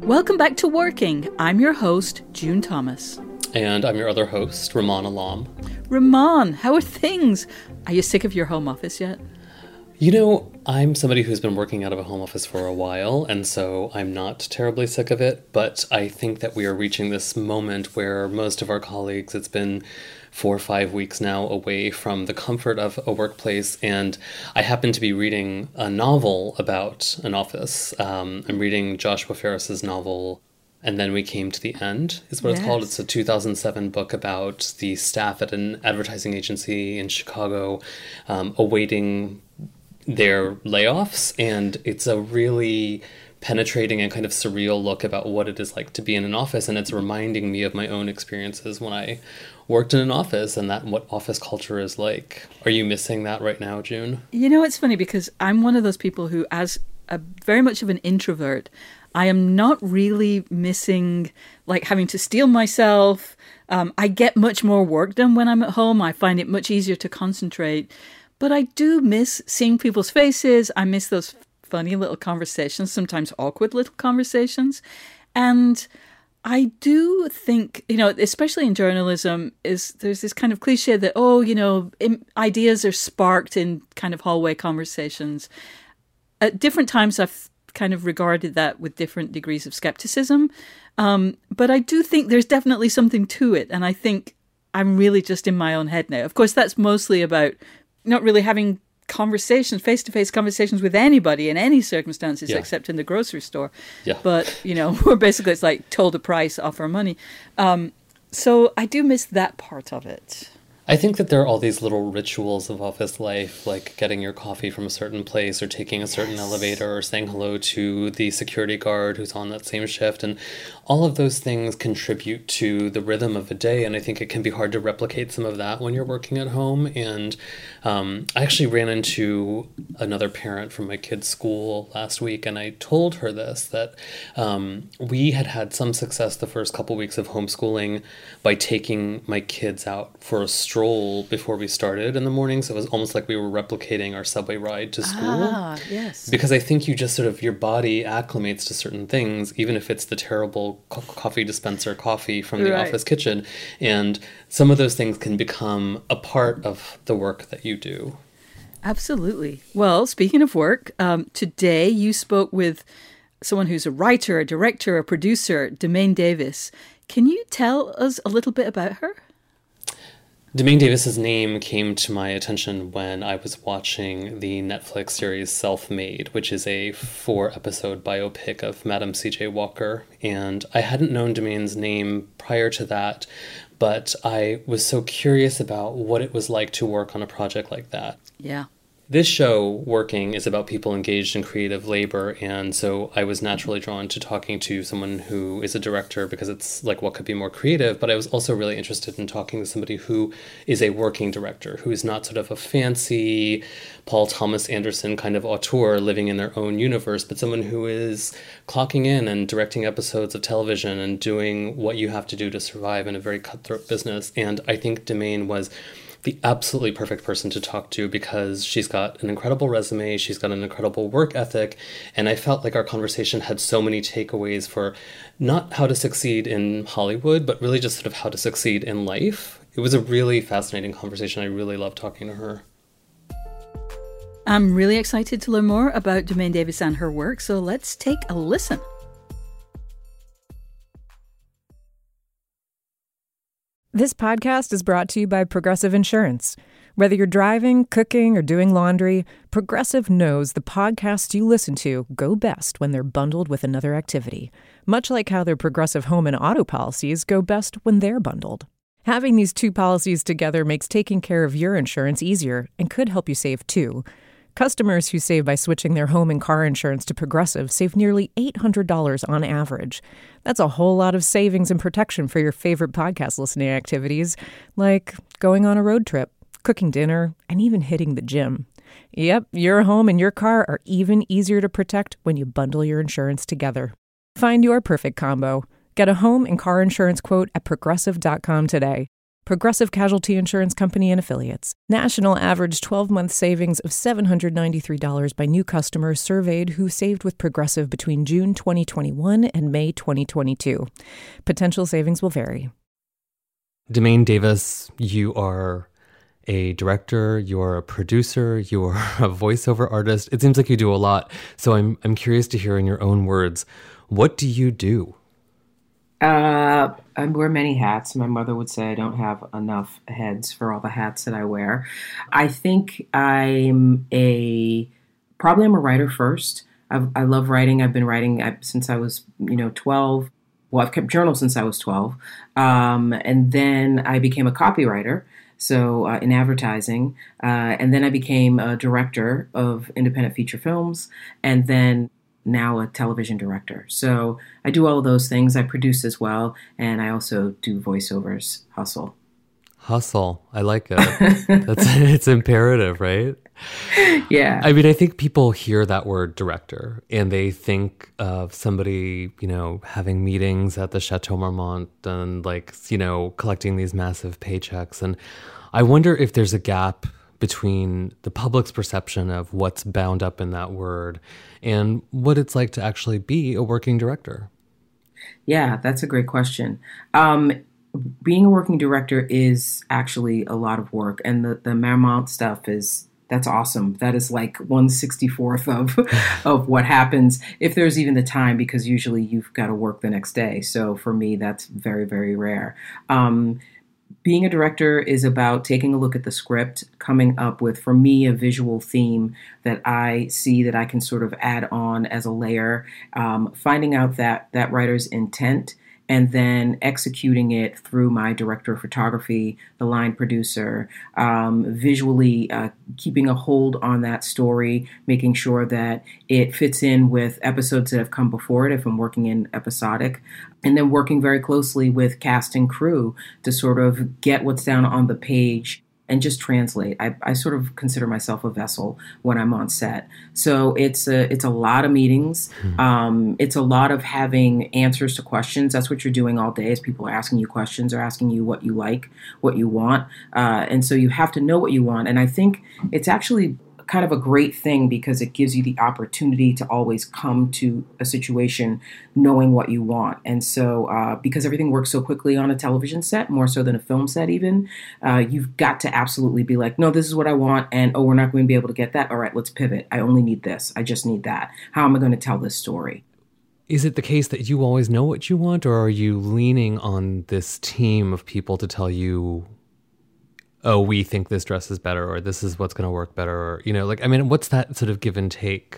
Welcome back to Working. I'm your host, June Thomas. And I'm your other host, Raman Alam. Raman, how are things? Are you sick of your home office yet? You know, I'm somebody who's been working out of a home office for a while, and so I'm not terribly sick of it, but I think that we are reaching this moment where most of our colleagues, it's been 4 or 5 weeks now away from the comfort of a workplace, and I happen to be reading a novel about an office. I'm reading Joshua Ferris's novel, And Then We Came to the End, is what it's called. It's a 2007 book about the staff at an advertising agency in Chicago awaiting their layoffs, and it's a really penetrating and kind of surreal look about what it is like to be in an office, and it's reminding me of my own experiences when I worked in an office and that what office culture is like. Are you missing that right now, June? You know, it's funny because I'm one of those people who, as a very much of an introvert, I am not really missing like having to steel myself. I get much more work done when I'm at home. I find it much easier to concentrate. But I do miss seeing people's faces. I miss those funny little conversations, sometimes awkward little conversations. And I do think, you know, especially in journalism, there's this kind of cliche that, ideas are sparked in kind of hallway conversations. At different times, I've kind of regarded that with different degrees of skepticism. But I do think there's definitely something to it. And I think I'm really just in my own head now. Of course, that's mostly about not really having conversations, face-to-face conversations with anybody in any circumstances except in the grocery store. Yeah. But, you know, we're basically, it's like told a price, offer money. So I do miss that part of it. I think that there are all these little rituals of office life, like getting your coffee from a certain place or taking a certain elevator or saying hello to the security guard who's on that same shift. And all of those things contribute to the rhythm of a day. And I think it can be hard to replicate some of that when you're working at home. And I actually ran into another parent from my kid's school last week, and I told her this, that we had some success the first couple weeks of homeschooling by taking my kids out for a stroll before we started in the morning. So it was almost like we were replicating our subway ride to school. Ah, yes. Because I think you just sort of, your body acclimates to certain things, even if it's the terrible coffee dispenser coffee from the office kitchen. And some of those things can become a part of the work that you do. Absolutely. Well, speaking of work, today you spoke with someone who's a writer, a director, a producer, Demain Davis. Can you tell us a little bit about her? Demain Davis's name came to my attention when I was watching the Netflix series Self-Made, which is a 4-episode biopic of Madam C.J. Walker. And I hadn't known Demain's name prior to that, but I was so curious about what it was like to work on a project like that. Yeah. This show, Working, is about people engaged in creative labor, and so I was naturally drawn to talking to someone who is a director because it's like, what could be more creative? But I was also really interested in talking to somebody who is a working director, who is not sort of a fancy Paul Thomas Anderson kind of auteur living in their own universe, but someone who is clocking in and directing episodes of television and doing what you have to do to survive in a very cutthroat business. And I think Demain was the absolutely perfect person to talk to because she's got an incredible resume, she's got an incredible work ethic, and I felt like our conversation had so many takeaways for not how to succeed in Hollywood, but really just sort of how to succeed in life. It was a really fascinating conversation. I really loved talking to her. I'm really excited to learn more about Demain Davis and her work, so let's take a listen. This podcast is brought to you by Progressive Insurance. Whether you're driving, cooking, or doing laundry, Progressive knows the podcasts you listen to go best when they're bundled with another activity, much like how their Progressive home and auto policies go best when they're bundled. Having these two policies together makes taking care of your insurance easier and could help you save too. Customers who save by switching their home and car insurance to Progressive save nearly $800 on average. That's a whole lot of savings and protection for your favorite podcast listening activities, like going on a road trip, cooking dinner, and even hitting the gym. Yep, your home and your car are even easier to protect when you bundle your insurance together. Find your perfect combo. Get a home and car insurance quote at Progressive.com today. Progressive Casualty Insurance Company and Affiliates. National average 12-month savings of $793 by new customers surveyed who saved with Progressive between June 2021 and May 2022. Potential savings will vary. Demain Davis, you are a director, you're a producer, you're a voiceover artist. It seems like you do a lot. So I'm curious to hear in your own words, what do you do? I wear many hats. My mother would say I don't have enough heads for all the hats that I wear. I think I'm a writer first. I love writing. I've been writing since I was, 12. Well, I've kept journals since I was 12. And then I became a copywriter, so in advertising. And then I became a director of independent feature films. And then now a television director. So I do all of those things. I produce as well. And I also do voiceovers, hustle. Hustle. I like it. It's imperative, right? Yeah. I mean, I think people hear that word director and they think of somebody, having meetings at the Chateau Marmont and collecting these massive paychecks. And I wonder if there's a gap between the public's perception of what's bound up in that word and what it's like to actually be a working director. Yeah, that's a great question. Being a working director is actually a lot of work, and the Marmont stuff that's awesome. That is like 1/64th of what happens if there's even the time, because usually you've got to work the next day. So for me, that's very, very rare. Being a director is about taking a look at the script, coming up with, for me, a visual theme that I see that I can sort of add on as a layer, finding out that writer's intent, and then executing it through my director of photography, the line producer, visually keeping a hold on that story, making sure that it fits in with episodes that have come before it if I'm working in episodic, and then working very closely with cast and crew to sort of get what's down on the page and just translate. I sort of consider myself a vessel when I'm on set. So it's a lot of meetings. It's a lot of having answers to questions. That's what you're doing all day, is people are asking you questions or asking you what you like, what you want. And so you have to know what you want. And I think it's actually kind of a great thing because it gives you the opportunity to always come to a situation knowing what you want. And so because everything works so quickly on a television set, more so than a film set even, you've got to absolutely be like, no, this is what I want. And, we're not going to be able to get that. All right, let's pivot. I only need this. I just need that. How am I going to tell this story? Is it the case that you always know what you want, or are you leaning on this team of people to tell you, oh, we think this dress is better, or this is what's going to work better, or, what's that sort of give and take?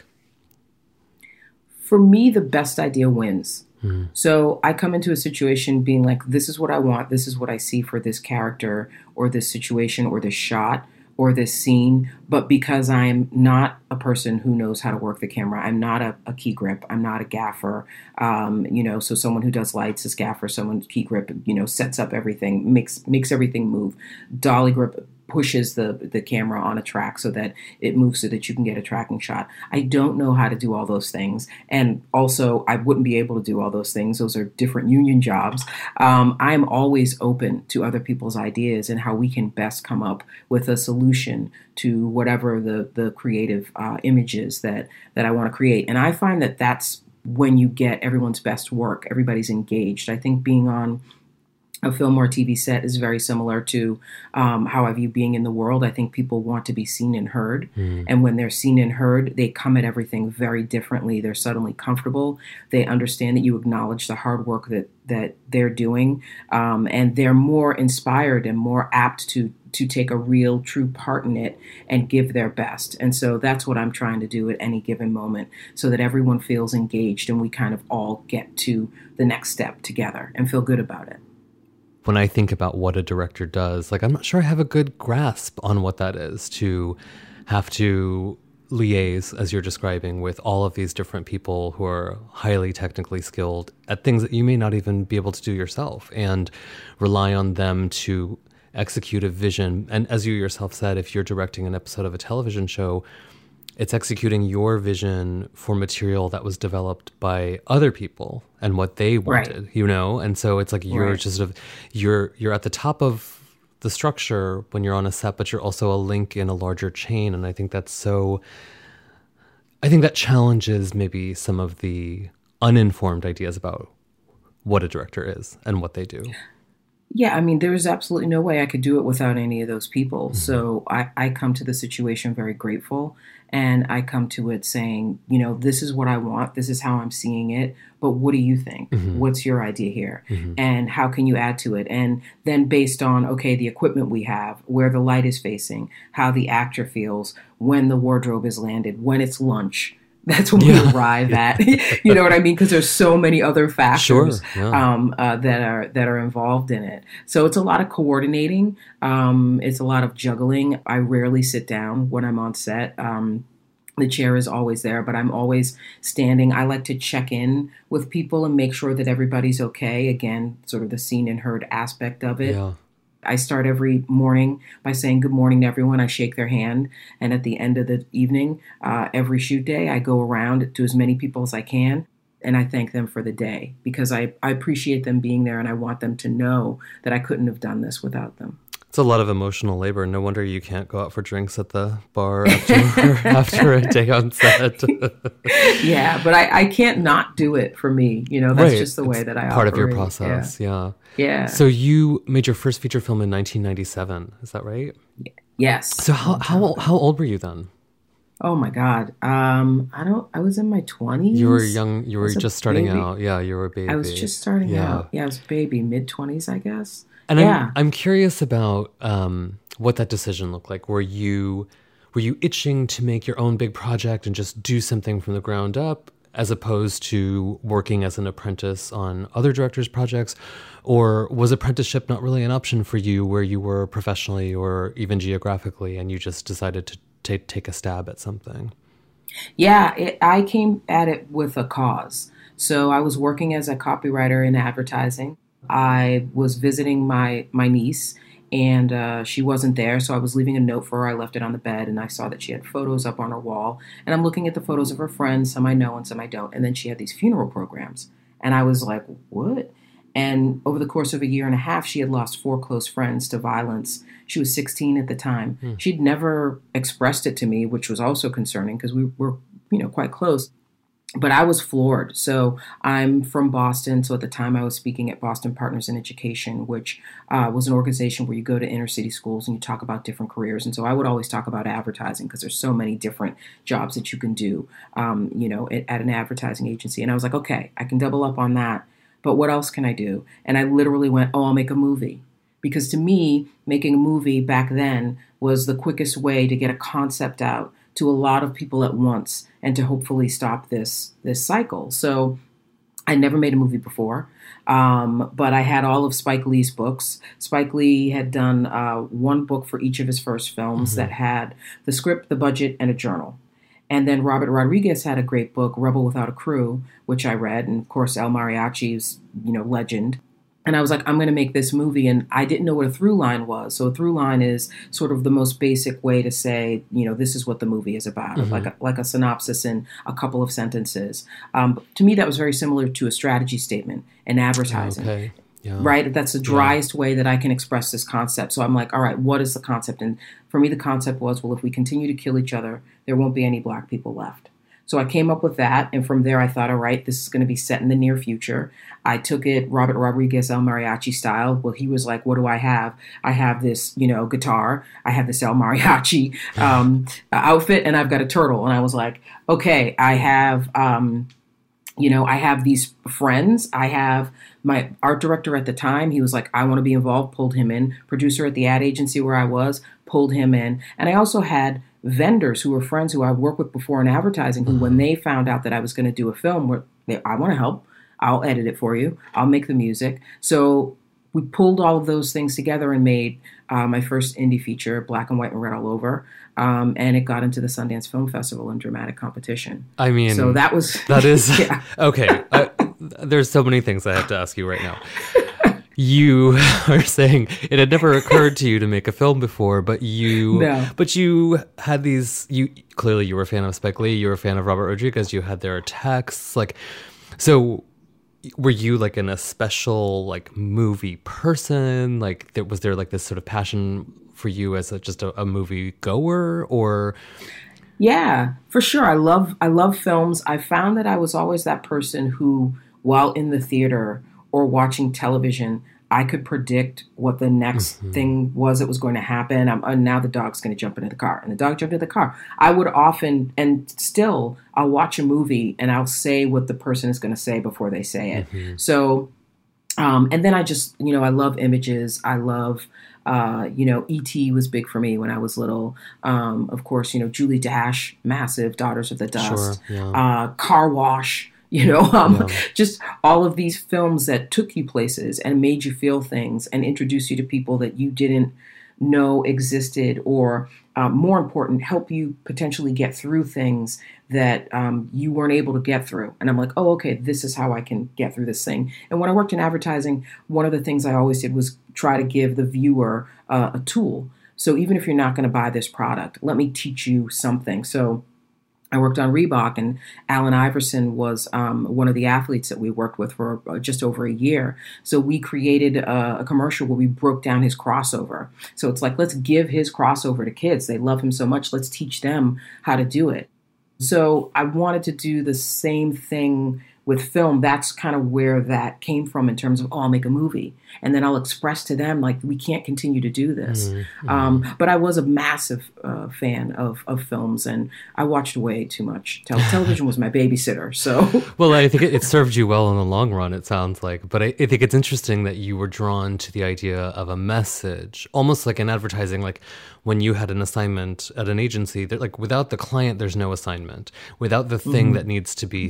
For me, the best idea wins. Mm-hmm. So I come into a situation being like, this is what I want. This is what I see for this character or this situation or this shot or this scene. But because I'm not a person who knows how to work the camera, I'm not a key grip, I'm not a gaffer, so someone who does lights is gaffer, someone key grip, sets up everything, makes everything move. Dolly grip pushes the camera on a track so that it moves so that you can get a tracking shot. I don't know how to do all those things. And also, I wouldn't be able to do all those things. Those are different union jobs. I'm always open to other people's ideas and how we can best come up with a solution to whatever the creative image is that I want to create. And I find that that's when you get everyone's best work. Everybody's engaged. I think being on a film or TV set is very similar to how I view being in the world. I think people want to be seen and heard. And when they're seen and heard, they come at everything very differently. They're suddenly comfortable. They understand that you acknowledge the hard work that they're doing. And they're more inspired and more apt to take a real, true part in it and give their best. And so that's what I'm trying to do at any given moment, so that everyone feels engaged and we kind of all get to the next step together and feel good about it. When I think about what a director does, I'm not sure I have a good grasp on what that is, to have to liaise, as you're describing, with all of these different people who are highly technically skilled at things that you may not even be able to do yourself, and rely on them to execute a vision. And as you yourself said, if you're directing an episode of a television show, it's executing your vision for material that was developed by other people and what they wanted, And so it's like you're just you're at the top of the structure when you're on a set, but you're also a link in a larger chain. And I think that challenges maybe some of the uninformed ideas about what a director is and what they do. Yeah, I mean, there's absolutely no way I could do it without any of those people. Mm-hmm. So I come to the situation very grateful, and I come to it saying, this is what I want. This is how I'm seeing it. But what do you think? Mm-hmm. What's your idea here? Mm-hmm. And how can you add to it? And then based on, the equipment we have, where the light is facing, how the actor feels, when the wardrobe is landed, when it's lunch, that's when we arrive at, you know what I mean? Because there's so many other factors that are involved in it. So it's a lot of coordinating. It's a lot of juggling. I rarely sit down when I'm on set. The chair is always there, but I'm always standing. I like to check in with people and make sure that everybody's okay. Again, sort of the seen and heard aspect of it. Yeah. I start every morning by saying good morning to everyone. I shake their hand. And at the end of the evening, every shoot day, I go around to as many people as I can. And I thank them for the day because I appreciate them being there. And I want them to know that I couldn't have done this without them. It's a lot of emotional labor. No wonder you can't go out for drinks at the bar after a day on set. Yeah, but I can't not do it for me. That's just the way that I operate. Part of your process, yeah. Yeah. So you made your first feature film in 1997, is that right? Yes. So how old were you then? Oh my God. I was in my 20s. You were young. You were just starting out. Yeah, you were a baby. I was just starting out. Yeah, I was a baby, mid-20s, I guess. And I'm curious about what that decision looked like. Were you itching to make your own big project and just do something from the ground up, as opposed to working as an apprentice on other directors' projects? Or was apprenticeship not really an option for you where you were professionally or even geographically, and you just decided to take a stab at something? Yeah, I came at it with a cause. So I was working as a copywriter in advertising. I was visiting my niece, and she wasn't there, so I was leaving a note for her. I left it on the bed, and I saw that she had photos up on her wall. And I'm looking at the photos of her friends, some I know and some I don't. And then she had these funeral programs. And I was like, what? And over the course of a year and a half, she had lost 4 close friends to violence. She was 16 at the time. She'd never expressed it to me, which was also concerning because we were, quite close. But I was floored. So I'm from Boston. So at the time I was speaking at Boston Partners in Education, which was an organization where you go to inner city schools and you talk about different careers. And so I would always talk about advertising because there's so many different jobs that you can do, at an advertising agency. And I was like, okay, I can double up on that. But what else can I do? And I literally went, I'll make a movie. Because to me, making a movie back then was the quickest way to get a concept out to a lot of people at once and to hopefully stop this cycle. So I never made a movie before, but I had all of Spike Lee's books. Spike Lee had done one book for each of his first films that had the script, the budget, and a journal. And then Robert Rodriguez had a great book, Rebel Without a Crew, which I read. And of course, El Mariachi's, legend. And I was like, I'm going to make this movie. And I didn't know what a through line was. So a through line is sort of the most basic way to say, this is what the movie is about, like a synopsis in a couple of sentences. To me, that was very similar to a strategy statement in advertising. Okay. Yeah. Right? That's the driest way that I can express this concept. So I'm like, all right, what is the concept? And for me, the concept was, well, if we continue to kill each other, there won't be any Black people left. So I came up with that. And from there, I thought, all right, this is going to be set in the near future. I took it Robert Rodriguez, El Mariachi style. Well, he was like, what do I have? I have this, guitar. I have this El Mariachi outfit, and I've got a turtle. And I was like, okay, I have, I have these friends. I have my art director at the time. He was like, I want to be involved, pulled him in. Producer at the ad agency where I was, pulled him in. And I also had vendors who were friends who I worked with before in advertising, who when they found out that I was going to do a film, were I want to help. I'll edit it for you. I'll make the music. So we pulled all of those things together and made my first indie feature, Black and White and Red All Over. And it got into the Sundance Film Festival in dramatic competition. I mean, so that is yeah. Okay. There's so many things I have to ask you right now. You are saying it had never occurred to you to make a film before, but you had these. Clearly you were a fan of Spike Lee. You were a fan of Robert Rodriguez. You had their texts, so were you like in a special like movie person? Like was there like this sort of passion for you as just a movie goer, or? Yeah, for sure. I love films. I found that I was always that person who, while in the theater or watching television, I could predict what the next thing was that was going to happen. Now the dog's going to jump into the car, and the dog jumped into the car. I would often, and still, I'll watch a movie and I'll say what the person is going to say before they say it. So, and then I just, I love images. I love, E.T. was big for me when I was little. Of course, Julie Dash, massive, Daughters of the Dust, Sure, yeah. Car Wash. Just all of these films that took you places and made you feel things and introduced you to people that you didn't know existed, or more important, help you potentially get through things that you weren't able to get through. And I'm like, oh, okay, this is how I can get through this thing. And when I worked in advertising, one of the things I always did was try to give the viewer a tool. So even if you're not going to buy this product, let me teach you something. So I worked on Reebok, and Allen Iverson was one of the athletes that we worked with for just over a year. So we created a commercial where we broke down his crossover. So it's like, let's give his crossover to kids. They love him so much. Let's teach them how to do it. So I wanted to do the same thing with film. That's kind of where that came from in terms of, I'll make a movie. And then I'll express to them, like, we can't continue to do this. But I was a massive fan of films, and I watched way too much. Television was my babysitter. So, well, I think it served you well in the long run, it sounds like. But I think it's interesting that you were drawn to the idea of a message, almost like in advertising, like when you had an assignment at an agency, that like without the client, there's no assignment. Without the thing that needs to be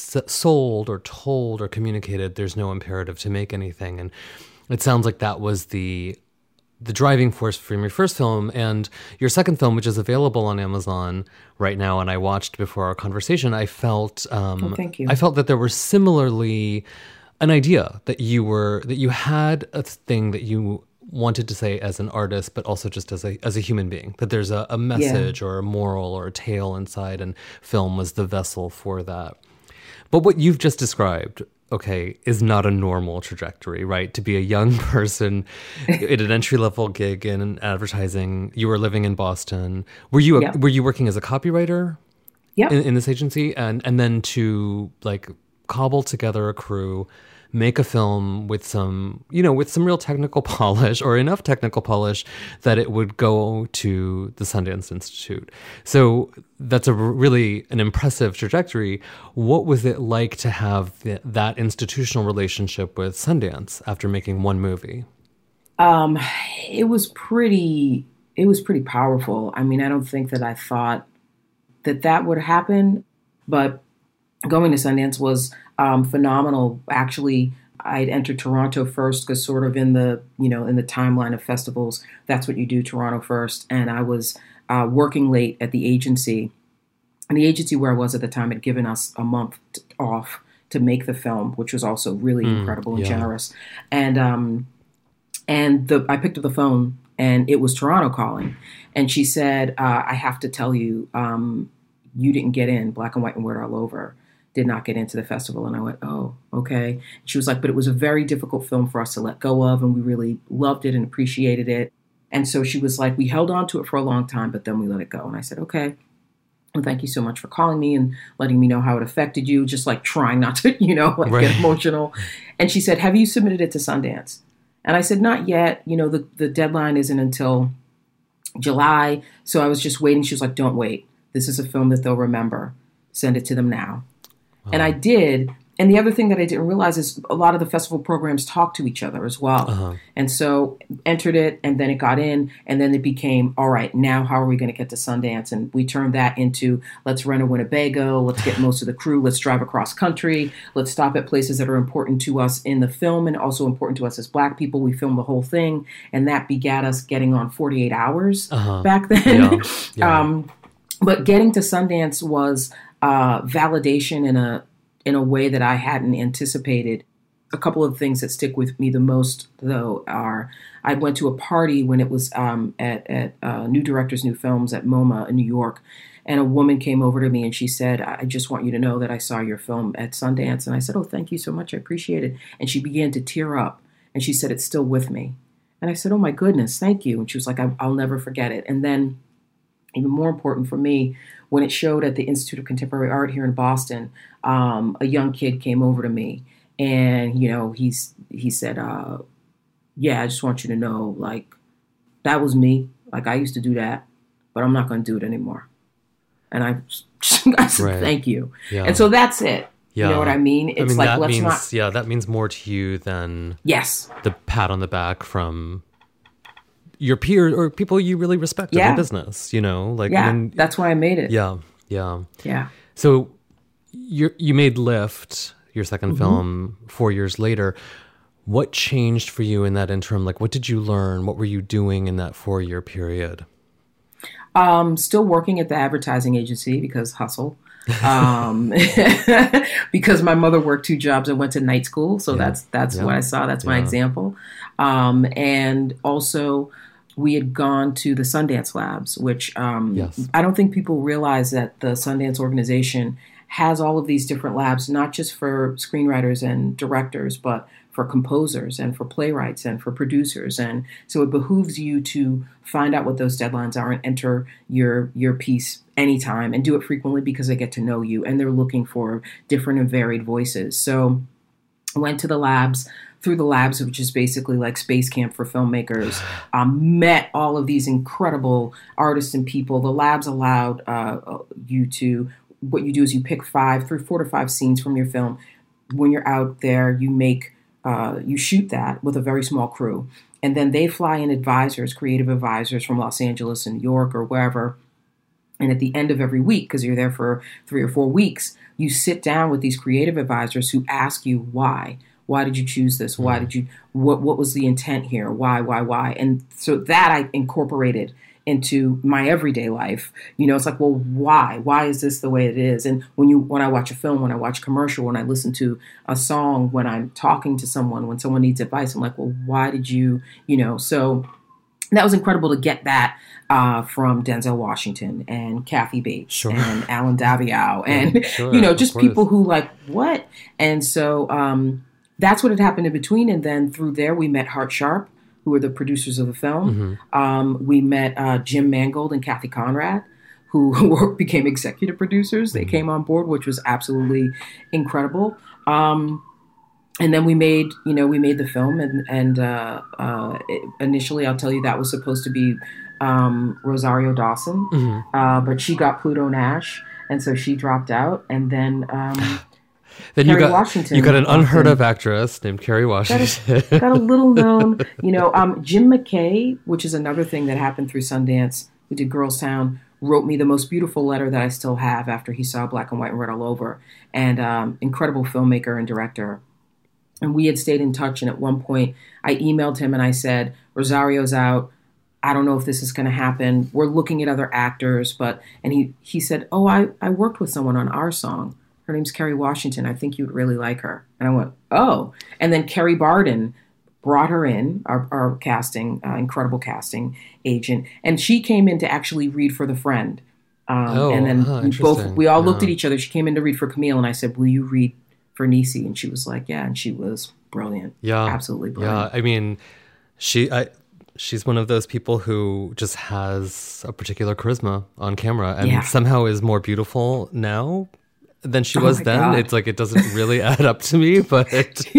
sold or told or communicated, there's no imperative to make anything. And it sounds like that was the driving force from your first film. And your second film, which is available on Amazon right now, and I watched before our conversation, I felt thank you. I felt that there was similarly an idea that you had a thing that you wanted to say as an artist, but also just as a human being, that there's a message or a moral or a tale inside, and film was the vessel for that. But what you've just described, okay, is not a normal trajectory, right? To be a young person at an entry-level gig in advertising, you were living in Boston. Were you working as a copywriter in this agency? And then to like cobble together a crew, make a film with some real technical polish, or enough technical polish that it would go to the Sundance Institute. So that's really an impressive trajectory. What was it like to have that institutional relationship with Sundance after making one movie? It was pretty powerful. I mean, I don't think that I thought that would happen, but going to Sundance was phenomenal. Actually, I'd entered Toronto first because sort of in the timeline of festivals, that's what you do, Toronto first. And I was working late at the agency. And the agency where I was at the time had given us a month off to make the film, which was also really incredible and generous. And I picked up the phone, and it was Toronto calling. And she said, I have to tell you, you didn't get in. Black and White and Weird All Over did not get into the festival. And I went, oh, okay. She was like, but it was a very difficult film for us to let go of, and we really loved it and appreciated it. And so she was like, we held on to it for a long time, but then we let it go. And I said, okay. Well, thank you so much for calling me and letting me know how it affected you, just like trying not to, get emotional. And she said, have you submitted it to Sundance? And I said, not yet. The deadline isn't until July. So I was just waiting. She was like, don't wait. This is a film that they'll remember. Send it to them now. And I did. And the other thing that I didn't realize is a lot of the festival programs talk to each other as well. And so entered it, and then it got in, and then it became, all right, now how are we going to get to Sundance? And we turned that into, let's rent a Winnebago, let's get most of the crew, let's drive across country, let's stop at places that are important to us in the film and also important to us as Black people. We filmed the whole thing, and that begat us getting on 48 Hours back then. But getting to Sundance was validation in a way that I hadn't anticipated. A couple of things that stick with me the most, though, are I went to a party when it was at New Directors, New Films at MoMA in New York, And a woman came over to me and she said, I just want you to know that I saw your film at Sundance. And I said, oh, thank you so much. I appreciate it. And she began to tear up. And she said, it's still with me. And I said, oh, my goodness, thank you. And she was like, I'll never forget it. And then even more important for me, when it showed at the Institute of Contemporary Art here in Boston, a young kid came over to me. And, you know, he said, yeah, I just want you to know, like, that was me. Like, I used to do that, but I'm not going to do it anymore. And I said, right. Thank you. Yeah. And so that's it. Yeah. You know what I mean? It's like, that let's means, not. Yeah, that means more to you than yes, the pat on the back from your peers or people you really respect in the business, you know? Like, yeah, that's why I made it. Yeah. So you made Lift, your second film, 4 years later. What changed for you in that interim? Like, what did you learn? What were you doing in that 4-year period? Still working at the advertising agency because hustle. Because my mother worked 2 jobs and went to night school. So that's what I saw. That's my example. And also we had gone to the Sundance Labs, which I don't think people realize that the Sundance organization has all of these different labs, not just for screenwriters and directors, but for composers and for playwrights and for producers. And so it behooves you to find out what those deadlines are and enter your piece anytime and do it frequently because they get to know you and they're looking for different and varied voices. So I went to the labs, through the labs, which is basically like space camp for filmmakers, met all of these incredible artists and people. The labs allowed you to, what you do is you pick 4 to 5 scenes from your film. When you're out there, you shoot that with a very small crew. And then they fly in advisors, creative advisors from Los Angeles and New York or wherever. And at the end of every week, because you're there for 3 or 4 weeks, you sit down with these creative advisors who ask you why. Why did you choose this? Why did you, what was the intent here? Why? And so that I incorporated into my everyday life. You know, it's like, well, why? Why is this the way it is? And when I watch a film, when I watch a commercial, when I listen to a song, when I'm talking to someone, when someone needs advice, I'm like, well, why did you know? So that was incredible to get that from Denzel Washington and Kathy Bates and Alan Daviau and, just people who like, what? And so that's what had happened in between. And then through there, we met Hart Sharp, who were the producers of the film. We met Jim Mangold and Kathy Conrad, who became executive producers. They came on board, which was absolutely incredible. And then we made the film. And initially, I'll tell you, that was supposed to be Rosario Dawson, but she got Pluto Nash, and so she dropped out. And then Then you got an unheard of actress named Kerry Washington. Got a little known, Jim McKay, which is another thing that happened through Sundance, who did Girls Town, wrote me the most beautiful letter that I still have after he saw Black and White and Red All Over, and incredible filmmaker and director. And we had stayed in touch, and at one point I emailed him and I said, Rosario's out. I don't know if this is going to happen. We're looking at other actors, and he said, oh, I worked with someone on our song. Her name's Kerry Washington. I think you'd really like her. And I went, oh. And then Kerry Barden brought her in, our casting, incredible casting agent. And she came in to actually read for The Friend. And then we all looked at each other. She came in to read for Camille. And I said, will you read for Niecy? And she was like, yeah. And she was brilliant. Yeah. Absolutely brilliant. Yeah. I mean, she's one of those people who just has a particular charisma on camera and somehow is more beautiful now than she was then. God. It's like, it doesn't really add up to me, but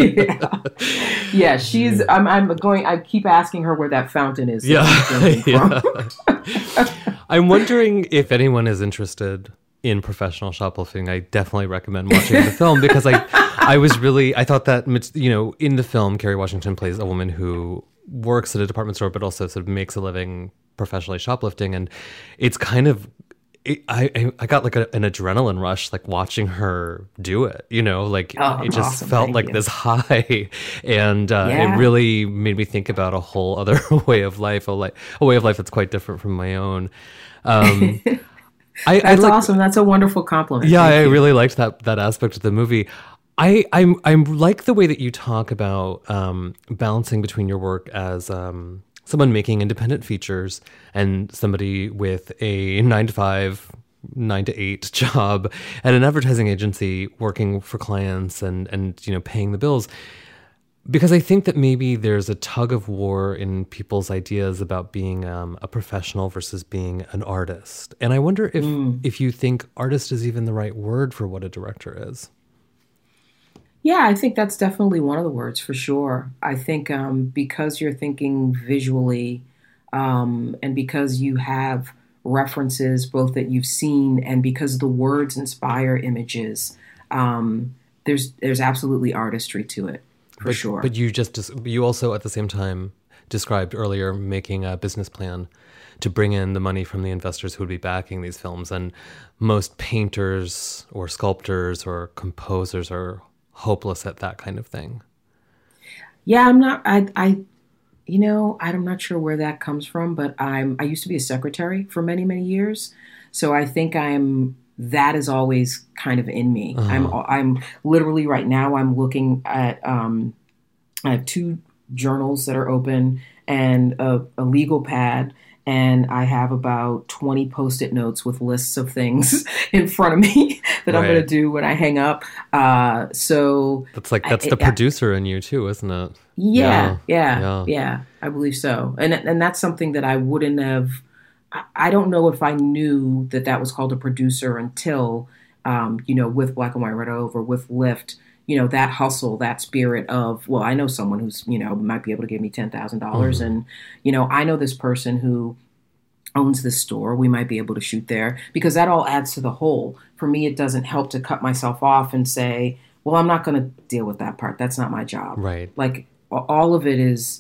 she's I keep asking her where that fountain is. I'm wondering if anyone is interested in professional shoplifting. I definitely recommend watching the film because I thought that, in the film, Kerry Washington plays a woman who works at a department store, but also sort of makes a living professionally shoplifting. And it's kind of, I got like an adrenaline rush, like watching her do it, it just awesome. Felt like this high. And it really made me think about a whole other way of life, a way of life that's quite different from my own. That's awesome. That's a wonderful compliment. Yeah, I really liked that aspect of the movie. I like the way that you talk about balancing between your work as someone making independent features and somebody with a 9-to-5 9 to 8 job at an advertising agency, working for clients and paying the bills. Because I think that maybe there's a tug of war in people's ideas about being a professional versus being an artist. And I wonder if you think artist is even the right word for what a director is. Yeah, I think that's definitely one of the words for sure. I think because you're thinking visually and because you have references both that you've seen and because the words inspire images, there's absolutely artistry to it. For sure. But you also at the same time described earlier making a business plan to bring in the money from the investors who would be backing these films. And most painters or sculptors or composers are hopeless at that kind of thing. Yeah, I'm not sure where that comes from, but I used to be a secretary for many, many years. So I think that is always kind of in me. Uh-huh. I'm literally right now I'm looking at, I have 2 journals that are open and a legal pad. And I have about 20 Post-it notes with lists of things in front of me that I'm going to do when I hang up. So that's the producer in you too, isn't it? Yeah. I believe so. And that's something that I wouldn't have. I don't know if I knew that was called a producer until, with Black and White Red Over, with Lyft, that hustle, that spirit of, well, I know someone who's, might be able to give me $10,000 and, I know this person who owns this store. We might be able to shoot there because that all adds to the whole. For me, it doesn't help to cut myself off and say, well, I'm not going to deal with that part. That's not my job. Right. Like all of it is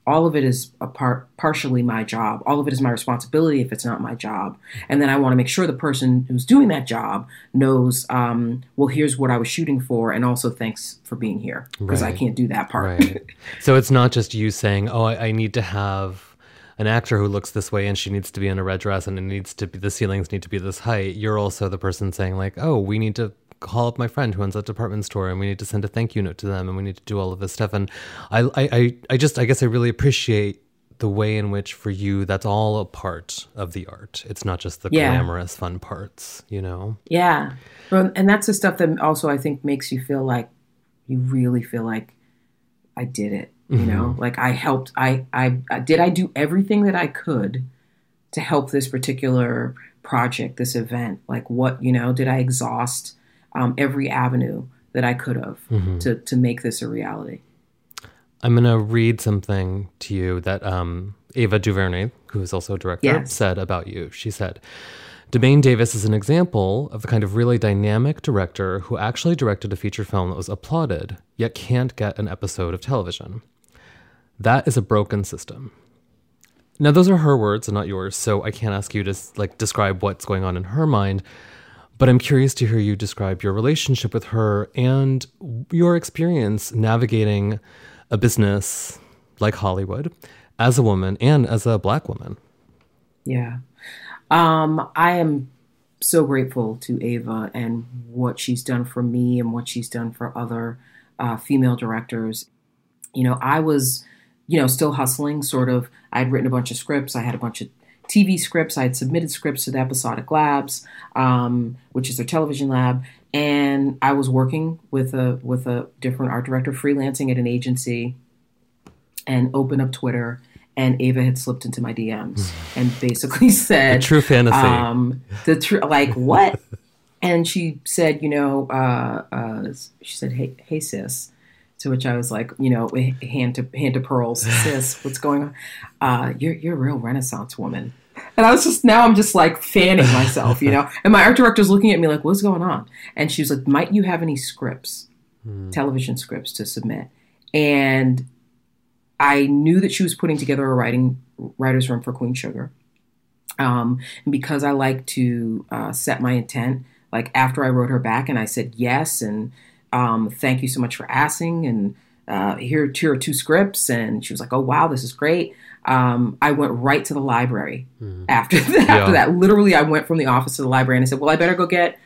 partially my job. All of it is my responsibility if it's not my job. And then I want to make sure the person who's doing that job knows, well, here's what I was shooting for. And also thanks for being here because I can't do that part. Right. So it's not just you saying, oh, I need to have an actor who looks this way and she needs to be in a red dress and the ceilings need to be this height. You're also the person saying like, oh, we need to call up my friend who owns that department store and we need to send a thank you note to them and we need to do all of this stuff. And I guess I really appreciate the way in which for you, that's all a part of the art. It's not just the glamorous fun parts, Yeah. And that's the stuff that also I think makes you feel like you really feel like I did it, like I helped. I do everything that I could to help this particular project, this event? Like what, did I exhaust every avenue that I could have to make this a reality? I'm going to read something to you that Ava DuVernay, who is also a director, said about you. She said, Demaine Davis is an example of the kind of really dynamic director who actually directed a feature film that was applauded, yet can't get an episode of television. That is a broken system. Now, those are her words and not yours, so I can't ask you to describe what's going on in her mind, but I'm curious to hear you describe your relationship with her and your experience navigating a business like Hollywood as a woman and as a Black woman. Yeah. I am so grateful to Ava and what she's done for me and what she's done for other female directors. I was, still hustling, sort of. I'd written a bunch of scripts. I had a bunch of TV scripts. I had submitted scripts to the Episodic Labs, which is their television lab. And I was working with a different art director, freelancing at an agency, and opened up Twitter. And Ava had slipped into my DMs and basically said, "The true fantasy, like what?" And she said, she said, "Hey, sis." To which I was like, hand to pearls, sis, what's going on? You're a real Renaissance woman. And I'm just like fanning myself, And my art director's looking at me like, what's going on? And she was like, might you have any scripts, television scripts to submit? And I knew that she was putting together a writer's room for Queen Sugar. And because I like to set my intent, like after I wrote her back and I said yes, and thank you so much for asking, and here are 2 scripts, and she was like, oh wow, this is great. I went right to the library after that. Literally, I went from the office to the library and I said, well, I better go get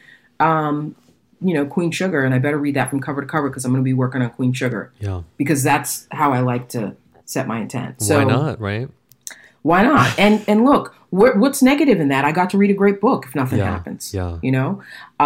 Queen Sugar, and I better read that from cover to cover because I'm going to be working on Queen Sugar. Yeah. Because that's how I like to set my intent. So, why not, right? Why not? And look, what's negative in that? I got to read a great book if nothing happens. Yeah. You know?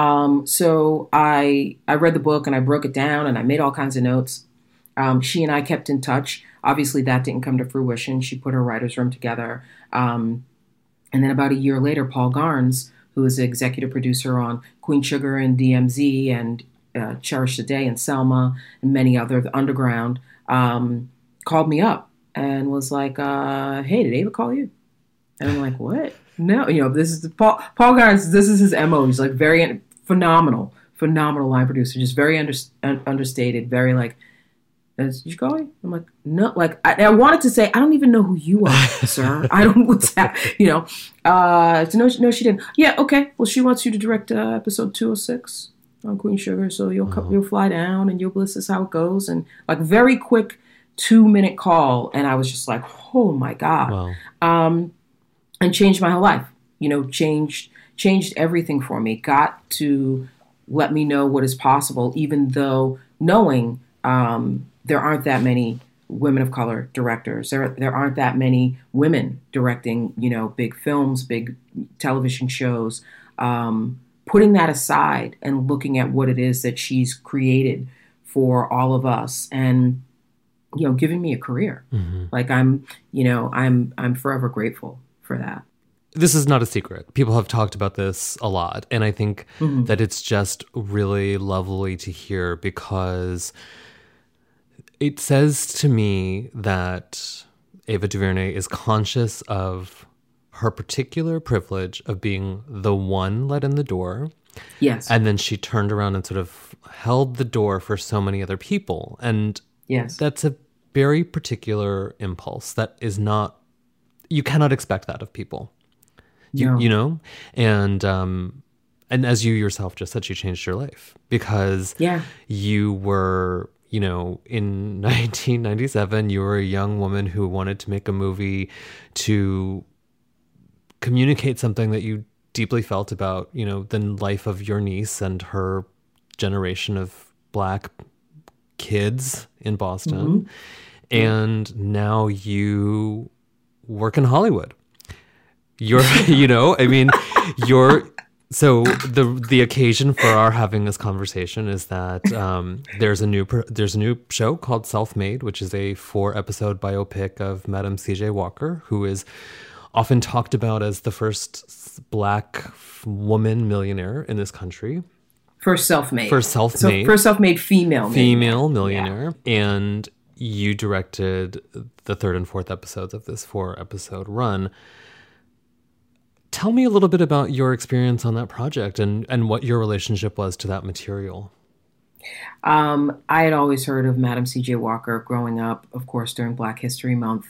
So I read the book and I broke it down and I made all kinds of notes. She and I kept in touch. Obviously, that didn't come to fruition. She put her writer's room together. And then about a year later, Paul Garnes, who is the executive producer on Queen Sugar and DMZ and Cherish the Day and Selma and many other, The Underground, called me up and was like, hey, did Ava call you? And I'm like, what? No, this is Paul Garnes. This is his MO. He's like very phenomenal line producer, just very understated, very like, did you call me? I'm like, no, like I wanted to say, I don't even know who you are, sir. I don't, what's that? No, she didn't. Yeah, okay. Well, she wants you to direct episode 206 on Queen Sugar. So you'll fly down and this is how it goes. And like very quick 2-minute call. And I was just like, oh my God. Wow. And changed my whole life, changed everything for me, got to let me know what is possible, even though knowing, there aren't that many women of color directors. There aren't that many women directing, big films, big television shows. Putting that aside and looking at what it is that she's created for all of us, and giving me a career. Mm-hmm. Like I'm forever grateful for that. This is not a secret. People have talked about this a lot, and I think that it's just really lovely to hear, because it says to me that Ava DuVernay is conscious of her particular privilege of being the one let in the door. Yes. And then she turned around and sort of held the door for so many other people. And yes, that's a very particular impulse that is not, you cannot expect that of people. And as you yourself just said, she changed your life, because you were, in 1997, you were a young woman who wanted to make a movie to communicate something that you deeply felt about, the life of your niece and her generation of Black kids in Boston. Mm-hmm. And now you work in Hollywood. So the occasion for our having this conversation is that there's a new show called Self-Made, which is a 4-episode biopic of Madam C.J. Walker, who is often talked about as the first Black woman millionaire in this country. First self-made female millionaire. Yeah. And you directed the 3rd and 4th episodes of this 4-episode run. Tell me a little bit about your experience on that project and what your relationship was to that material. I had always heard of Madam C.J. Walker growing up, of course, during Black History Month.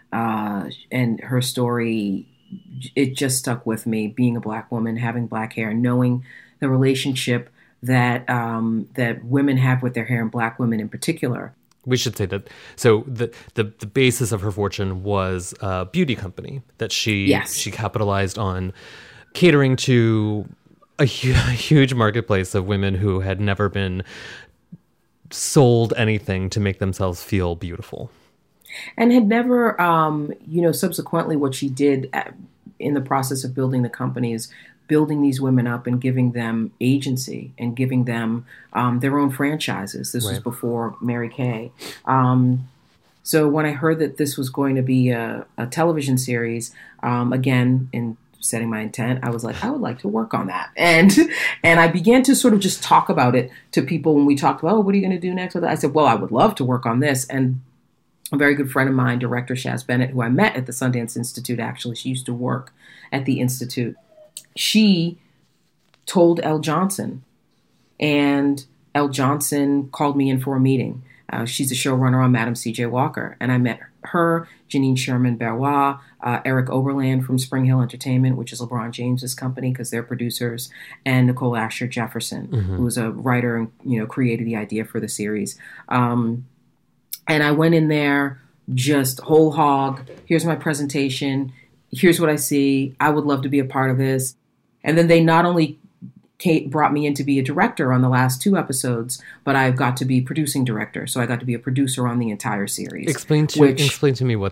And her story, it just stuck with me, being a Black woman, having Black hair, knowing the relationship that that women have with their hair, and Black women in particular. We should say that. So the basis of her fortune was a beauty company that she capitalized on, catering to a huge marketplace of women who had never been sold anything to make themselves feel beautiful. And had never, subsequently what she did in the process of building the company is building these women up and giving them agency and giving them their own franchises. This was before Mary Kay. So when I heard that this was going to be a television series, again, in setting my intent, I was like, I would like to work on that. And I began to sort of just talk about it to people when we talked about, what are you going to do next? I said, well, I would love to work on this. And a very good friend of mine, director Shaz Bennett, who I met at the Sundance Institute, actually, she used to work at the Institute. She told Elle Johnson, and Elle Johnson called me in for a meeting. She's a showrunner on Madam C.J. Walker, and I met her, Janine Sherman-Berrois, Eric Oberland from Spring Hill Entertainment, which is LeBron James's company, because they're producers, and Nicole Asher Jefferson, who was a writer and created the idea for the series. And I went in there just whole hog. Here's my presentation. Here's what I see. I would love to be a part of this. And then they not only brought me in to be a director on the last 2 episodes, but I've got to be producing director. So I got to be a producer on the entire series. Explain to me what that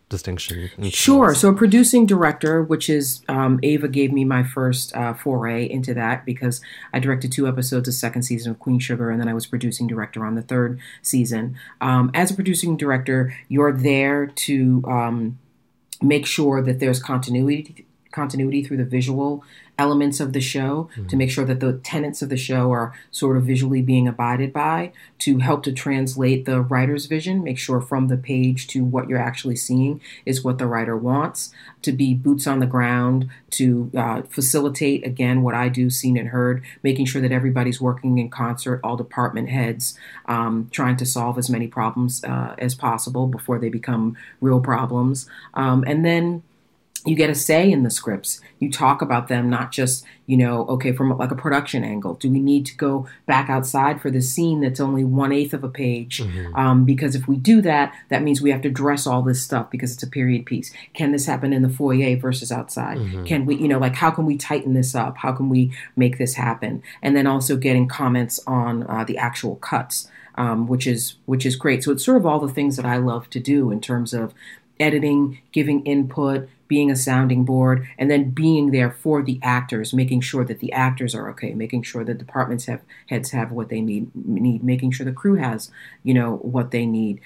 distinction? Sure. So a producing director, which is Ava gave me my first foray into that because I directed 2 episodes of second season of Queen Sugar, and then I was producing director on the 3rd season. As a producing director, you're there to make sure that there's continuity through the visual elements of the show, to make sure that the tenets of the show are sort of visually being abided by, to help to translate the writer's vision, make sure from the page to what you're actually seeing is what the writer wants, to be boots on the ground, to facilitate, again, what I do, seen and heard, making sure that everybody's working in concert, all department heads, trying to solve as many problems as possible before they become real problems. And then you get a say in the scripts. You talk about them, not just, okay, from like a production angle. Do we need to go back outside for the scene that's only 1/8 of a page? Because if we do that, that means we have to dress all this stuff because it's a period piece. Can this happen in the foyer versus outside? Can we, how can we tighten this up? How can we make this happen? And then also getting comments on the actual cuts, which is great. So it's sort of all the things that I love to do in terms of editing, giving input, being a sounding board, and then being there for the actors, making sure that the actors are okay, making sure the heads have what they need, making sure the crew has, what they need,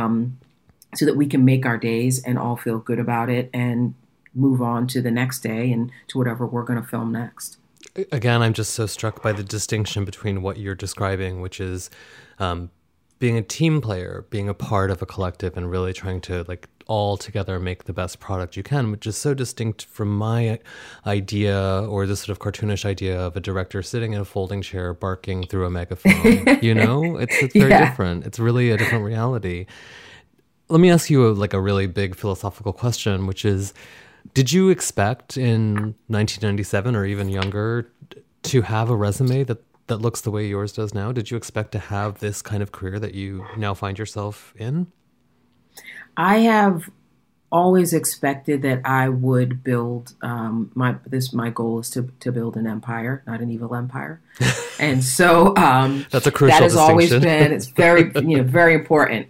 so that we can make our days and all feel good about it and move on to the next day and to whatever we're going to film next. Again, I'm just so struck by the distinction between what you're describing, which is being a team player, being a part of a collective, and really trying to all together make the best product you can, which is so distinct from my idea, or this sort of cartoonish idea of a director sitting in a folding chair barking through a megaphone. It's very different. It's really a different reality. Let me ask you a really big philosophical question, which is, did you expect in 1997 or even younger to have a resume that looks the way yours does now? Did you expect to have this kind of career that you now find yourself in? I have always expected that I would build my goal is to build an empire, not an evil empire. And so that's a crucial that has always distinction. been, it's very very important.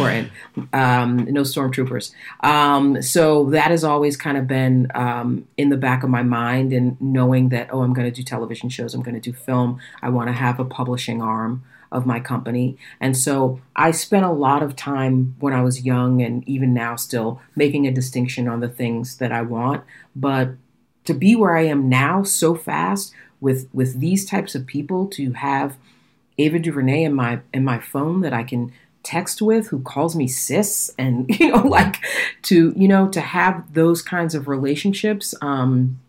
No stormtroopers. So that has always kind of been in the back of my mind, and knowing that, I'm going to do television shows, I'm going to do film, I want to have a publishing arm of my company. And so I spent a lot of time when I was young, and even now still, making a distinction on the things that I want. But to be where I am now so fast with these types of people, to have Ava DuVernay in my phone that I can text with, who calls me sis, and to have those kinds of relationships. When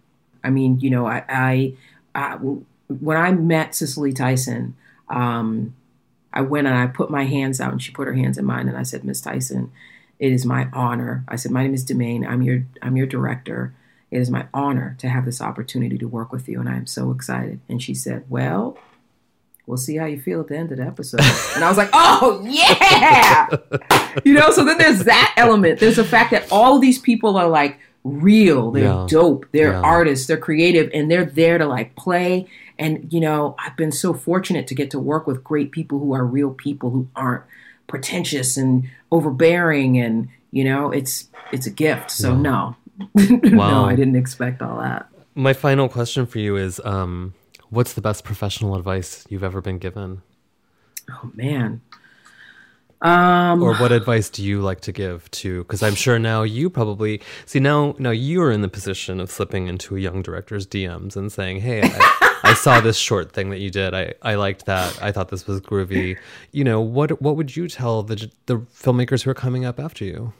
I met Cicely Tyson, I went and I put my hands out, and she put her hands in mine, and I said, "Miss Tyson, it is my honor." I said, "My name is Demaine. I'm your director. It is my honor to have this opportunity to work with you, and I am so excited." And she said, "Well, we'll see how you feel at the end of the episode." And I was like, "Oh yeah!" So then there's that element. There's the fact that all of these people are real. They're dope. They're artists. They're creative, and they're there to play. And, I've been so fortunate to get to work with great people who are real people, who aren't pretentious and overbearing. And, it's a gift. So no, no, I didn't expect all that. My final question for you is, what's the best professional advice you've ever been given? Oh, man. Or what advice do you like to give to, because I'm sure now you probably, now you're in the position of slipping into a young director's DMs and saying, "Hey, I saw this short thing that you did. I liked that. I thought this was groovy." What would you tell the filmmakers who are coming up after you?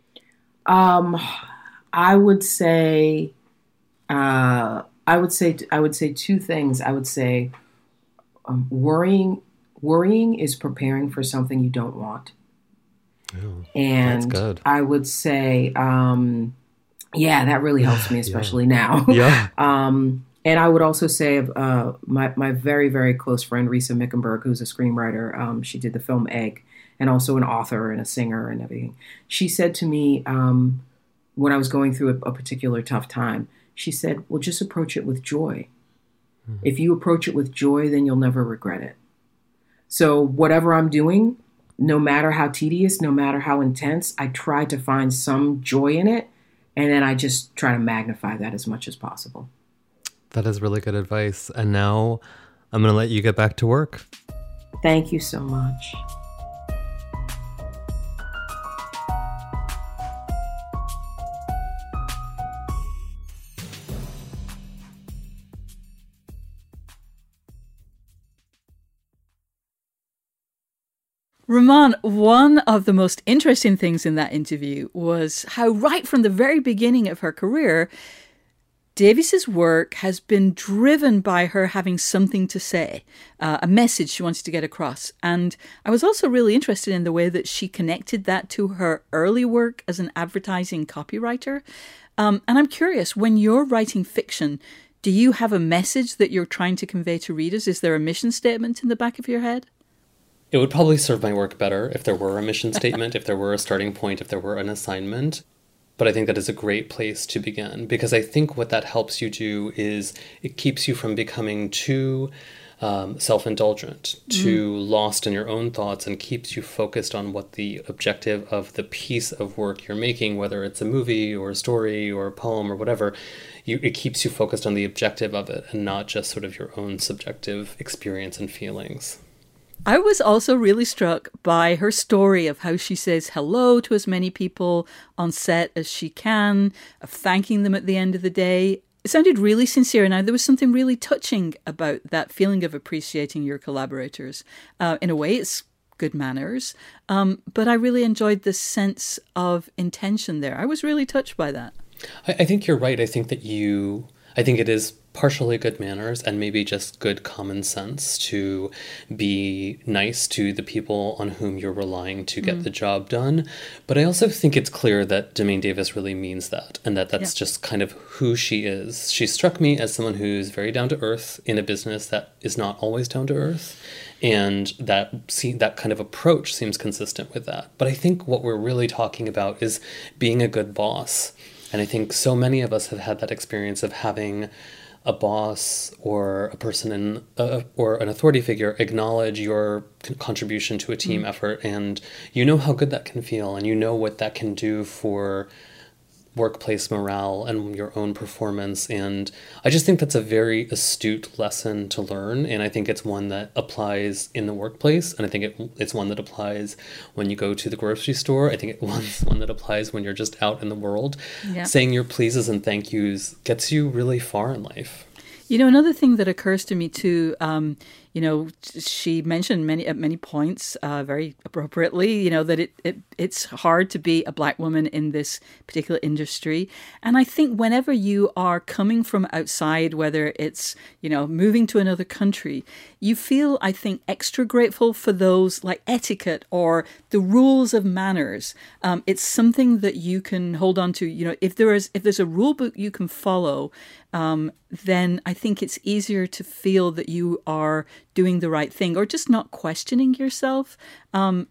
I would say 2 things. I would say worrying is preparing for something you don't want. Oh, and that's good. I would say, that really helps me, especially now. Yeah. And I would also say my very, very close friend, Risa Mickenberg, who's a screenwriter. She did the film Egg, and also an author and a singer and everything. She said to me when I was going through a particular tough time, she said, "Well, just approach it with joy. Mm-hmm. If you approach it with joy, then you'll never regret it." So whatever I'm doing, no matter how tedious, no matter how intense, I try to find some joy in it. And then I just try to magnify that as much as possible. That is really good advice. And now I'm going to let you get back to work. Thank you so much. Rumaan, one of the most interesting things in that interview was how right from the very beginning of her career, Davies's work has been driven by her having something to say, a message she wanted to get across. And I was also really interested in the way that she connected that to her early work as an advertising copywriter. And I'm curious, when you're writing fiction, do you have a message that you're trying to convey to readers? Is there a mission statement in the back of your head? It would probably serve my work better if there were a mission statement, if there were a starting point, if there were an assignment. But I think that is a great place to begin, because I think what that helps you do is it keeps you from becoming too self-indulgent, too lost in your own thoughts, and keeps you focused on what the objective of the piece of work you're making, whether it's a movie or a story or a poem or whatever, it keeps you focused on the objective of it and not just sort of your own subjective experience and feelings. I was also really struck by her story of how she says hello to as many people on set as she can, of thanking them at the end of the day. It sounded really sincere, and there was something really touching about that feeling of appreciating your collaborators. In a way, it's good manners, but I really enjoyed the sense of intention there. I was really touched by that. I think you're right. I think it is partially good manners and maybe just good common sense to be nice to the people on whom you're relying to get the job done. But I also think it's clear that Demain Davis really means that, and that's just kind of who she is. She struck me as someone who's very down to earth in a business that is not always down to earth. And that kind of approach seems consistent with that. But I think what we're really talking about is being a good boss. And I think so many of us have had that experience of having a boss or a person or an authority figure acknowledge your contribution to a team effort, and you know how good that can feel, and you know what that can do for workplace morale and your own performance. And I just think that's a very astute lesson to learn, and I think it's one that applies in the workplace, and I think it's one that applies when you go to the grocery store. I think it's one that applies when you're just out in the world. Yeah. Saying your pleases and thank yous gets you really far in life. You know, another thing that occurs to me too, she mentioned at many points, very appropriately, that it's hard to be a Black woman in this particular industry. And I think whenever you are coming from outside, whether it's, moving to another country, you feel, I think, extra grateful for those like etiquette or the rules of manners. It's something that you can hold on to. If there's a rule book you can follow, then I think it's easier to feel that you are doing the right thing or just not questioning yourself. And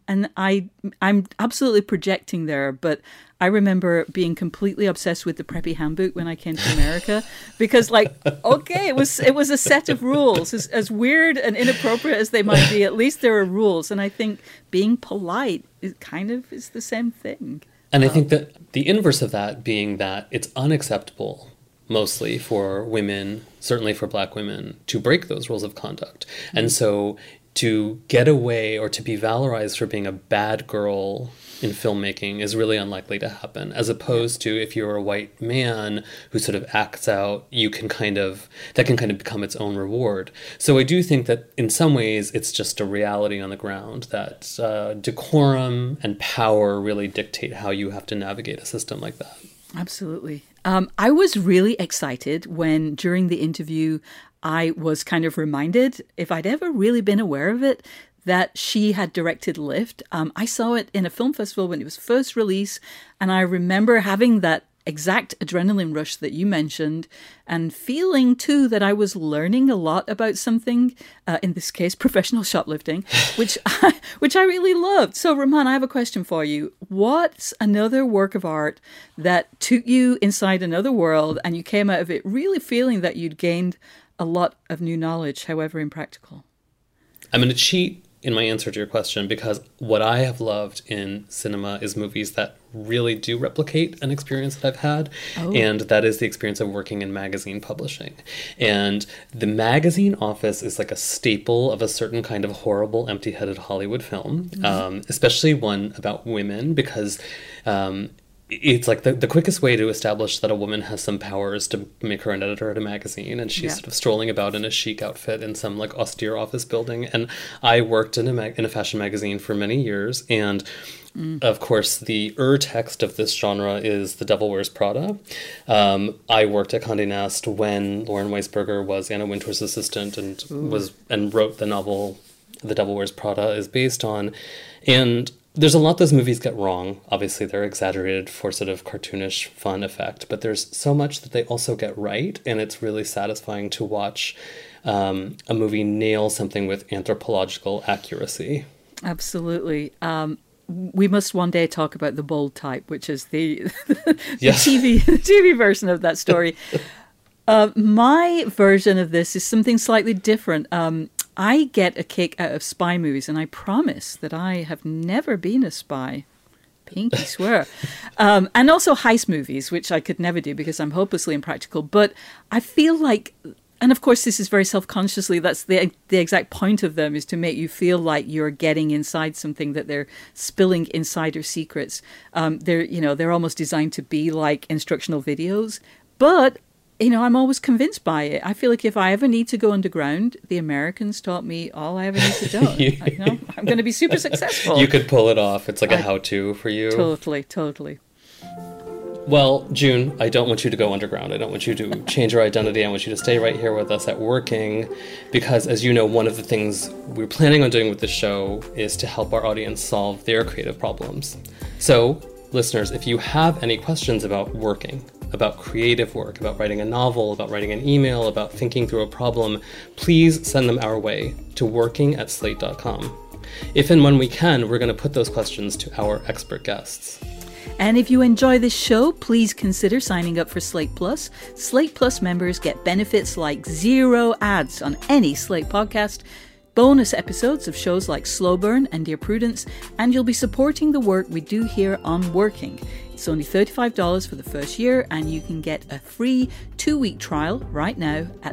I'm absolutely projecting there, but I remember being completely obsessed with the Preppy Handbook when I came to America because, it was a set of rules. As weird and inappropriate as they might be, at least there are rules. And I think being polite is the same thing. And I think that the inverse of that being that it's unacceptable mostly for women, certainly for Black women, to break those rules of conduct. And so to get away or to be valorized for being a bad girl in filmmaking is really unlikely to happen, as opposed to if you're a white man who sort of acts out, that can kind of become its own reward. So I do think that in some ways it's just a reality on the ground that decorum and power really dictate how you have to navigate a system like that. Absolutely. I was really excited when during the interview I was kind of reminded, if I'd ever really been aware of it, that she had directed Lift. I saw it in a film festival when it was first released, and I remember having that exact adrenaline rush that you mentioned and feeling too that I was learning a lot about something, in this case professional shoplifting, which I really loved. So Rumaan, I have a question for you. What's another work of art that took you inside another world and you came out of it really feeling that you'd gained a lot of new knowledge, however impractical? I'm going to cheat in my answer to your question, because what I have loved in cinema is movies that really do replicate an experience that I've had. Oh. And that is the experience of working in magazine publishing. And the magazine office is like a staple of a certain kind of horrible, empty-headed Hollywood film, especially one about women, because it's like the quickest way to establish that a woman has some power is to make her an editor at a magazine, and she's sort of strolling about in a chic outfit in some like austere office building. And I worked in a fashion magazine for many years, and of course the text of this genre is The Devil Wears Prada. I worked at Condé Nast when Lauren Weisberger was Anna Wintour's assistant and wrote the novel The Devil Wears Prada is based on. And there's a lot those movies get wrong. Obviously, they're exaggerated for sort of cartoonish fun effect, but there's so much that they also get right, and it's really satisfying to watch a movie nail something with anthropological accuracy. Absolutely. We must one day talk about The Bold Type, which is the yes. TV version of that story. My version of this is something slightly different. I get a kick out of spy movies, and I promise that I have never been a spy. Pinky swear. And also heist movies, which I could never do because I'm hopelessly impractical. But I feel like, and of course this is very self-consciously, that's the exact point of them, is to make you feel like you're getting inside something, that they're spilling insider secrets. They're almost designed to be like instructional videos. But I'm always convinced by it. I feel like if I ever need to go underground, the Americans taught me all I ever need to do. I'm going to be super successful. You could pull it off. It's like a how-to for you. Totally. Well, June, I don't want you to go underground. I don't want you to change your identity. I want you to stay right here with us at Working, because, as you know, one of the things we're planning on doing with this show is to help our audience solve their creative problems. So, listeners, if you have any questions about working, about creative work, about writing a novel, about writing an email, about thinking through a problem, please send them our way to working@slate.com. If and when we can, we're going to put those questions to our expert guests. And if you enjoy this show, please consider signing up for Slate Plus. Slate Plus members get benefits like 0 ads on any Slate podcast, bonus episodes of shows like Slow Burn and Dear Prudence, and you'll be supporting the work we do here on Working. It's only $35 for the first year, and you can get a free 2-week trial right now at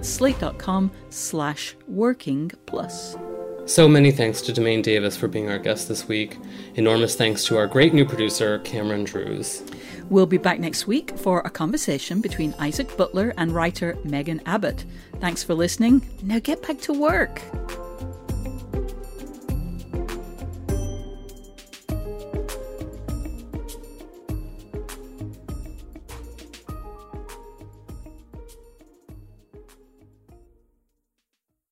slate.com/workingplus. So many thanks to Demaine Davis for being our guest this week. Enormous thanks to our great new producer, Cameron Drews. We'll be back next week for a conversation between Isaac Butler and writer Megan Abbott. Thanks for listening. Now get back to work.